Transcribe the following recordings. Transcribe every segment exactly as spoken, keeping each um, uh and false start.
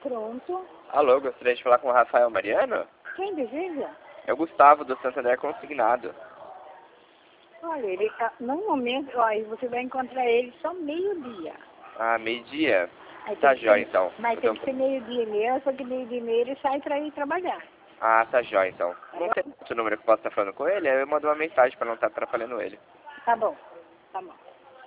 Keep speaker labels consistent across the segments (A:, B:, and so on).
A: Pronto.
B: Alô, gostaria de falar com o Rafael Mariano?
A: Quem deseja?
B: É o Gustavo, do Santander Consignado.
A: Olha, ele tá, no momento, ó, aí você vai encontrar ele só meio-dia.
B: Ah, meio-dia?
A: Aí
B: Tá
A: tem que
B: jóia,
A: ser-
B: então.
A: Mas
B: Eu
A: tem
B: tô-
A: que ser meio-dia mesmo, só que meio-dia e meio ele sai pra ir trabalhar.
B: Ah, tá jóia, então.
A: Tá
B: Não
A: bom?
B: tem outro número que eu possa estar falando com ele? Aí eu mando uma mensagem pra não estar atrapalhando ele.
A: Tá bom, tá bom.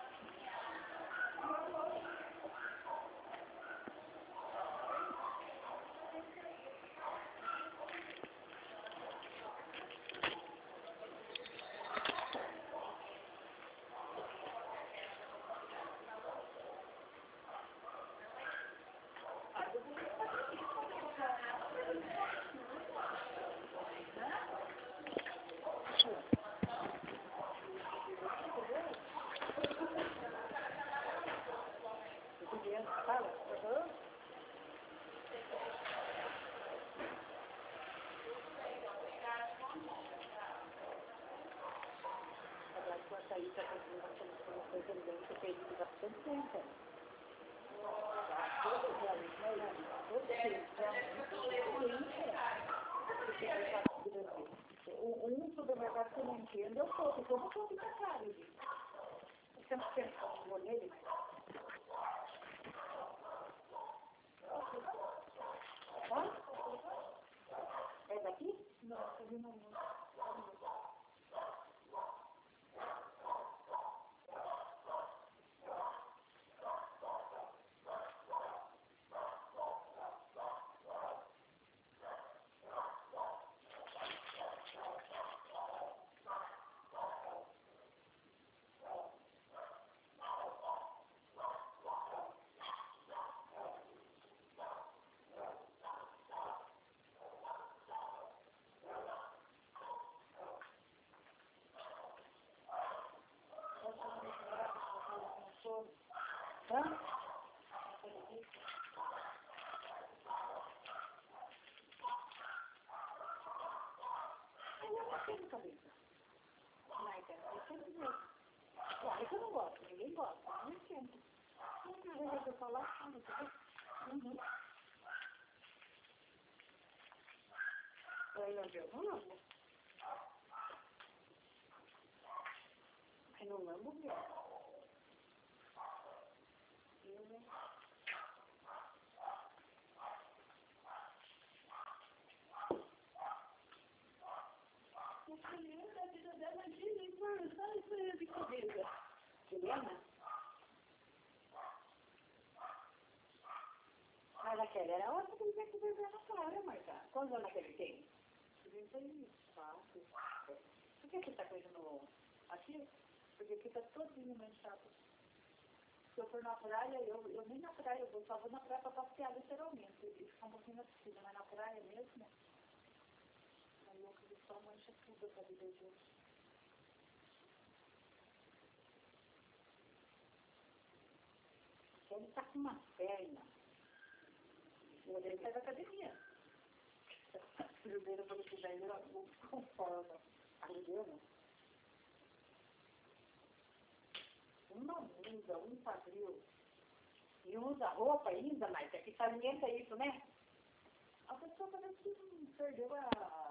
A: Fala. Uhum. Agora, com essa aí, tá fazendo bastante coisa também, que fez bastante tempo. Todos eles, né? Todos eles, um supermercado que eu não entendo, eu sou, eu vou todo na cara, gente. Eu sempre penso, vou nele. Hã? É daqui? Não, tá vindo não. Hã? Tem cabeça. Mas é sempre mesmo. Claro que eu não gosto, ninguém gosta, não entendo. Não vai falar, não sei. Uhum. Aí não deu, não lambo. Aí não lambo mesmo. A vida dela gira em torno só de cabeça. Helena? Mas aquela era outra que ele tinha que beber na praia, Marta. Quantos anos que ele tem? trinta e quatro. Por que você está coisando aqui? Porque aqui está todinho manchado. Se eu for na praia, eu, eu nem na praia, eu só vou na praia para passear literalmente. E ficar um pouquinho na piscina, mas na praia mesmo. Aí eu que só mancha tudo para vida de hoje. Ele está com uma perna. O dele sai da academia. Primeiro, quando tiver ele, eu não se conforma. Entendeu, né? Uma blusa, um quadril. E usa roupa ainda, mas aqui tá ninguém pra isso, né? A pessoa parece que perdeu a